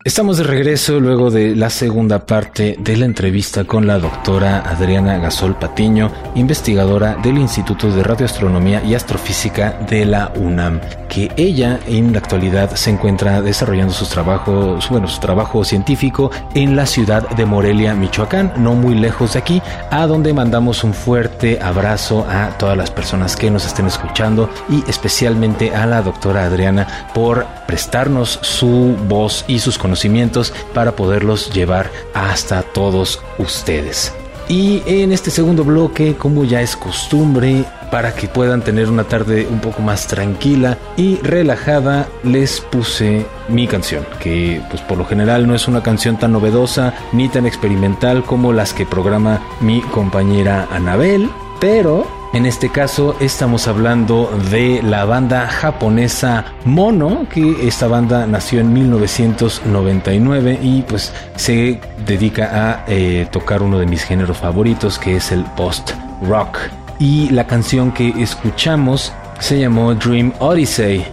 Speaker 4: Estamos de regreso luego de la segunda parte de la entrevista con la doctora Adriana Gasol Patiño, investigadora del Instituto de Radioastronomía y Astrofísica de la UNAM, que ella en la actualidad se encuentra desarrollando sus trabajos, bueno, su trabajo científico en la ciudad de Morelia, Michoacán, no muy lejos de aquí, a donde mandamos un fuerte abrazo a todas las personas que nos estén escuchando y especialmente a la doctora Adriana por prestarnos su voz y sus conocimientos para poderlos llevar hasta todos ustedes. Y en este segundo bloque, como ya es costumbre, para que puedan tener una tarde un poco más tranquila y relajada, les puse mi canción, que pues por lo general no es una canción tan novedosa ni tan experimental como las que programa mi compañera Anabel, pero en este caso estamos hablando de la banda japonesa Mono, que esta banda nació en mil novecientos noventa y nueve y pues se dedica a eh, tocar uno de mis géneros favoritos, que es el post-rock. Y la canción que escuchamos se llamó Dream Odyssey,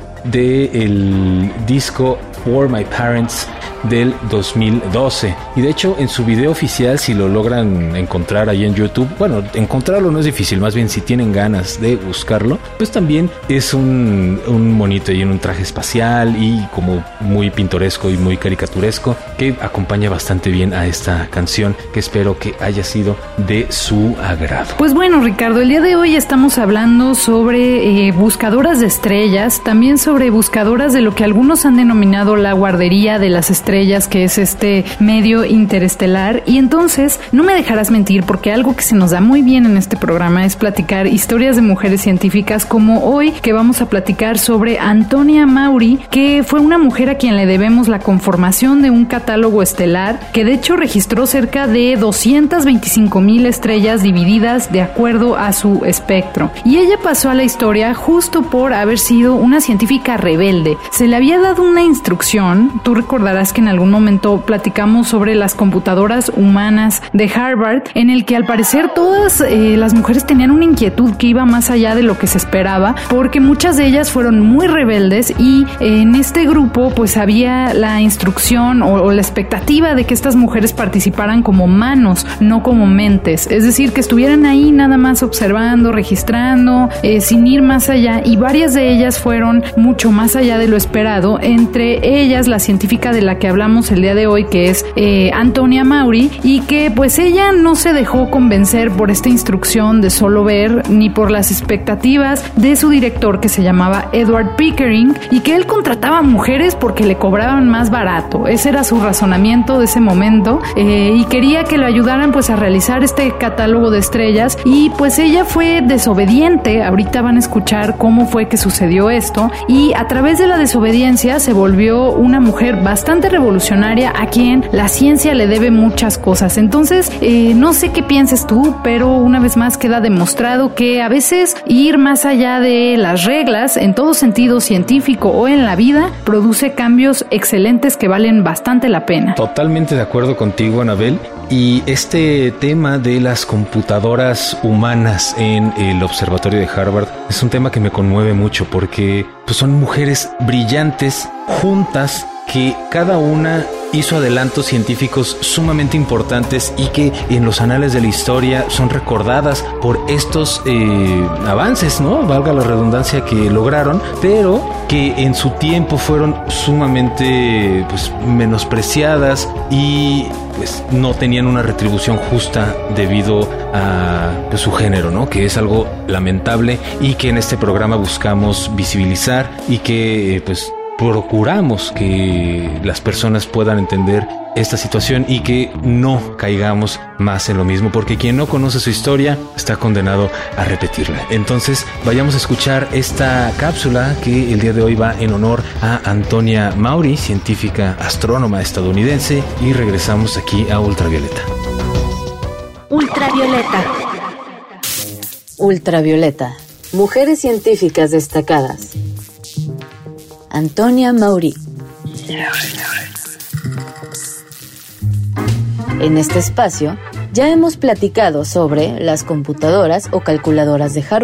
Speaker 4: del disco For My Parents del dos mil doce. Y de hecho en su video oficial, si lo logran encontrar ahí en YouTube, bueno, encontrarlo no es difícil, más bien si tienen ganas de buscarlo, pues también es un, un monito y en un traje espacial y como muy pintoresco y muy caricaturesco, que acompaña bastante bien a esta canción, que espero que haya sido de su agrado.
Speaker 3: Pues bueno, Ricardo, el día de hoy estamos hablando sobre eh, buscadoras de estrellas, también sobre buscadoras de lo que algunos han denominado la guardería de las estrellas, que es este medio interestelar. Y entonces no me dejarás mentir, porque algo que se nos da muy bien en este programa es platicar historias de mujeres científicas, como hoy, que vamos a platicar sobre Antonia Maury, que fue una mujer a quien le debemos la conformación de un catálogo estelar que de hecho registró cerca de doscientas veinticinco mil estrellas divididas de acuerdo a su espectro. Y ella pasó a la historia justo por haber sido una científica rebelde. Se le había dado una instrucción, tú recordarás que en algún momento platicamos sobre las computadoras humanas de Harvard, en el que al parecer todas eh, las mujeres tenían una inquietud que iba más allá de lo que se esperaba, porque muchas de ellas fueron muy rebeldes y eh, en este grupo pues había la instrucción o, o la expectativa de que estas mujeres participaran como manos, no como mentes, es decir, que estuvieran ahí nada más observando, registrando, eh, sin ir más allá, y varias de ellas fueron mucho más allá de lo esperado, entre ellas la científica de la que hablamos el día de hoy, que es eh, Antonia Maury, y que pues ella no se dejó convencer por esta instrucción de solo ver, ni por las expectativas de su director, que se llamaba Edward Pickering, y que él contrataba mujeres porque le cobraban más barato. Ese era su razonamiento de ese momento, eh, y quería que lo ayudaran pues a realizar este catálogo de estrellas, y pues ella fue desobediente. Ahorita van a escuchar cómo fue que sucedió esto, y a través de la desobediencia se volvió una mujer bastante revolucionaria a quien la ciencia le debe muchas cosas. Entonces, eh, no sé qué pienses tú, pero una vez más queda demostrado que a veces ir más allá de las reglas, en todo sentido científico o en la vida, produce cambios excelentes que valen bastante la pena.
Speaker 4: Totalmente de acuerdo contigo, Anabel. Y este tema de las computadoras humanas en el observatorio de Harvard es un tema que me conmueve mucho, porque pues, son mujeres brillantes juntas que cada una hizo adelantos científicos sumamente importantes y que en los anales de la historia son recordadas por estos eh, avances, ¿no? Valga la redundancia, que lograron, pero que en su tiempo fueron sumamente pues, menospreciadas y pues no tenían una retribución justa debido a pues, su género, ¿no? Que es algo lamentable y que en este programa buscamos visibilizar y que pues procuramos que las personas puedan entender esta situación y que no caigamos más en lo mismo, porque quien no conoce su historia está condenado a repetirla. Entonces vayamos a escuchar esta cápsula que el día de hoy va en honor a Antonia Maury, científica astrónoma estadounidense, y regresamos aquí a Ultravioleta.
Speaker 2: Ultravioleta.
Speaker 7: Ultravioleta. Mujeres científicas destacadas. Antonia Maury. En este espacio ya hemos platicado sobre las computadoras o calculadoras de Harvard,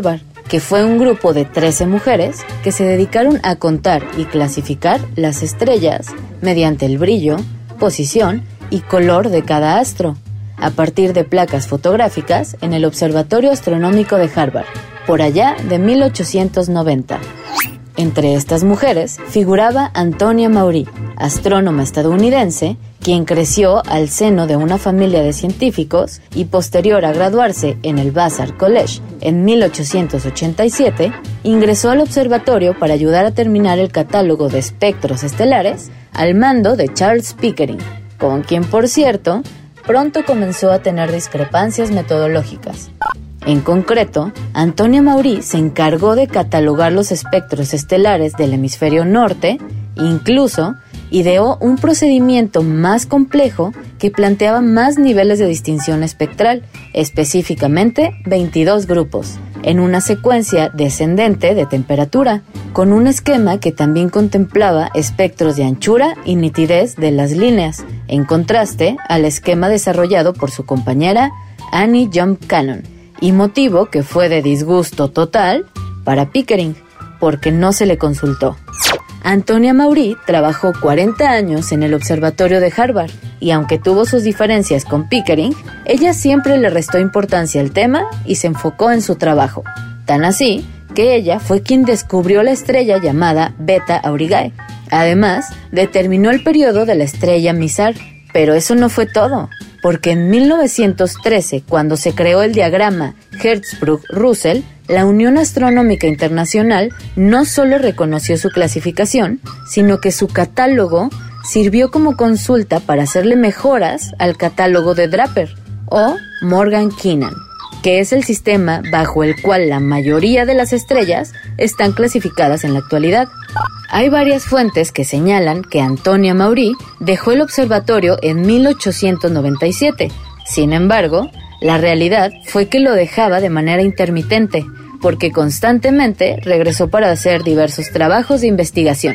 Speaker 7: que fue un grupo de trece mujeres que se dedicaron a contar y clasificar las estrellas mediante el brillo, posición y color de cada astro, a partir de placas fotográficas en el Observatorio Astronómico de Harvard, por allá de mil ochocientos noventa. Entre estas mujeres figuraba Antonia Maury, astrónoma estadounidense, quien creció al seno de una familia de científicos y posterior a graduarse en el Vassar College en mil ochocientos ochenta y siete, ingresó al observatorio para ayudar a terminar el catálogo de espectros estelares al mando de Charles Pickering, con quien, por cierto, pronto comenzó a tener discrepancias metodológicas. En concreto, Antonia Maury se encargó de catalogar los espectros estelares del hemisferio norte, incluso ideó un procedimiento más complejo que planteaba más niveles de distinción espectral, específicamente veintidós grupos, en una secuencia descendente de temperatura, con un esquema que también contemplaba espectros de anchura y nitidez de las líneas, en contraste al esquema desarrollado por su compañera Annie Jump Cannon, y motivo que fue de disgusto total para Pickering, porque no se le consultó. Antonia Maury trabajó cuarenta años en el observatorio de Harvard, y aunque tuvo sus diferencias con Pickering, ella siempre le restó importancia al tema y se enfocó en su trabajo, tan así que ella fue quien descubrió la estrella llamada Beta Aurigae. Además, determinó el periodo de la estrella Mizar, pero eso no fue todo, porque en mil novecientos trece, cuando se creó el diagrama Hertzsprung-Russell, la Unión Astronómica Internacional no solo reconoció su clasificación, sino que su catálogo sirvió como consulta para hacerle mejoras al catálogo de Draper o Morgan-Keenan, que es el sistema bajo el cual la mayoría de las estrellas están clasificadas en la actualidad. Hay varias fuentes que señalan que Antonia Maury dejó el observatorio en mil ochocientos noventa y siete. Sin embargo, la realidad fue que lo dejaba de manera intermitente, porque constantemente regresó para hacer diversos trabajos de investigación.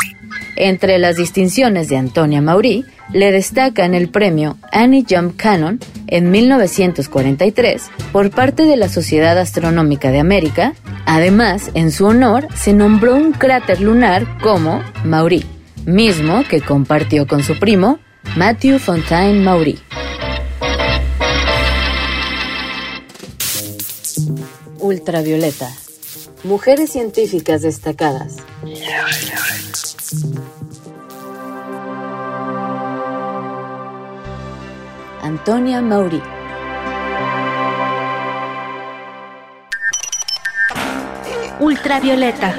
Speaker 7: Entre las distinciones de Antonia Maury, le destacan el premio Annie Jump Cannon en mil novecientos cuarenta y tres por parte de la Sociedad Astronómica de América. Además, en su honor, se nombró un cráter lunar como Maury, mismo que compartió con su primo, Matthew Fontaine Maury. Ultravioleta. Mujeres científicas destacadas. Antonia Maury.
Speaker 2: Ultravioleta.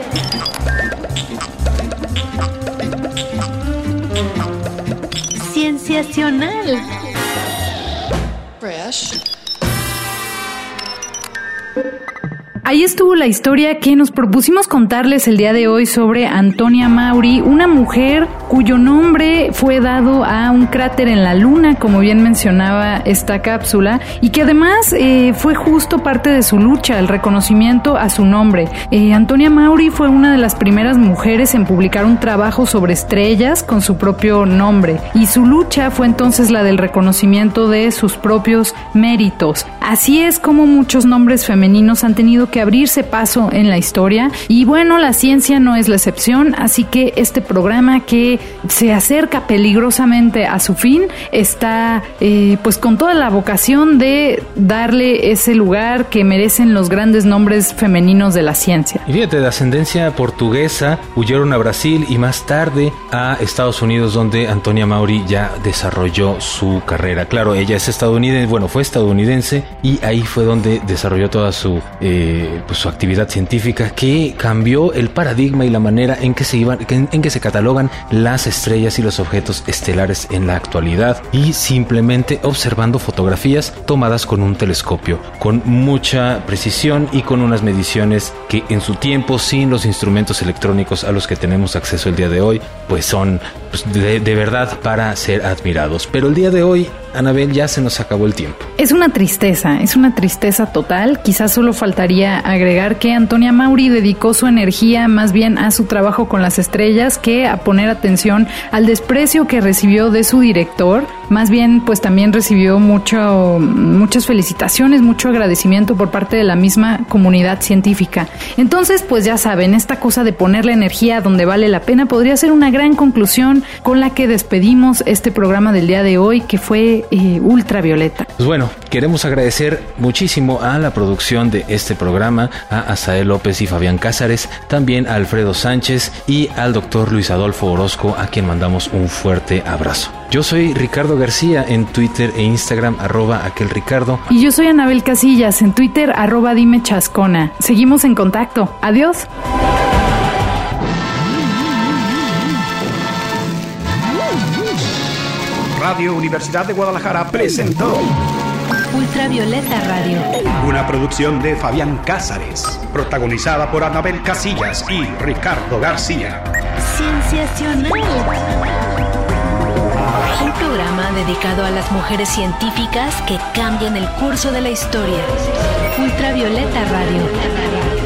Speaker 2: Cienciacional.
Speaker 3: Fresh. Ahí estuvo la historia que nos propusimos contarles el día de hoy sobre Antonia Maury, una mujer cuyo nombre fue dado a un cráter en la Luna, como bien mencionaba esta cápsula, y que además eh, fue justo parte de su lucha, el reconocimiento a su nombre. Eh, Antonia Maury fue una de las primeras mujeres en publicar un trabajo sobre estrellas con su propio nombre, y su lucha fue entonces la del reconocimiento de sus propios méritos. Así es como muchos nombres femeninos han tenido que abrirse paso en la historia, y bueno, la ciencia no es la excepción, así que este programa, que se acerca peligrosamente a su fin, está eh, pues con toda la vocación de darle ese lugar que merecen los grandes nombres femeninos de la ciencia.
Speaker 4: Y fíjate, de ascendencia portuguesa, huyeron a Brasil y más tarde a Estados Unidos, donde Antonia Maury ya desarrolló su carrera. Claro, ella es estadounidense, bueno, fue estadounidense, y ahí fue donde desarrolló toda su eh, pues su actividad científica, que cambió el paradigma y la manera en que se iban, en, en que se catalogan las estrellas y los objetos estelares en la actualidad, y simplemente observando fotografías tomadas con un telescopio, con mucha precisión y con unas mediciones que en su tiempo, sin los instrumentos electrónicos a los que tenemos acceso el día de hoy, pues son pues, de, de verdad para ser admirados. Pero el día de hoy, Anabel, ya se nos acabó el tiempo.
Speaker 3: Es una tristeza, es una tristeza total. Quizás solo faltaría agregar que Antonia Maury dedicó su energía más bien a su trabajo con las estrellas que a poner atención al desprecio que recibió de su director, más bien pues también recibió mucho, muchas felicitaciones, mucho agradecimiento por parte de la misma comunidad científica. Entonces pues ya saben, esta cosa de poner la energía donde vale la pena podría ser una gran conclusión con la que despedimos este programa del día de hoy, que fue eh, Ultravioleta.
Speaker 4: Pues bueno, queremos agradecer muchísimo a la producción de este programa, a Azael López y Fabián Cázares, también a Alfredo Sánchez y al doctor Luis Adolfo Orozco, a quien mandamos un fuerte abrazo. Yo soy Ricardo García en Twitter e Instagram, arroba aquel Ricardo.
Speaker 3: Y yo soy Anabel Casillas en Twitter, arroba dime chascona. Seguimos en contacto. Adiós.
Speaker 1: Radio Universidad de Guadalajara presentó
Speaker 2: Ultravioleta Radio,
Speaker 1: una producción de Fabián Cázares, protagonizada por Anabel Casillas y Ricardo García.
Speaker 2: Cienciacional. Un programa dedicado a las mujeres científicas que cambian el curso de la historia. Ultravioleta Radio.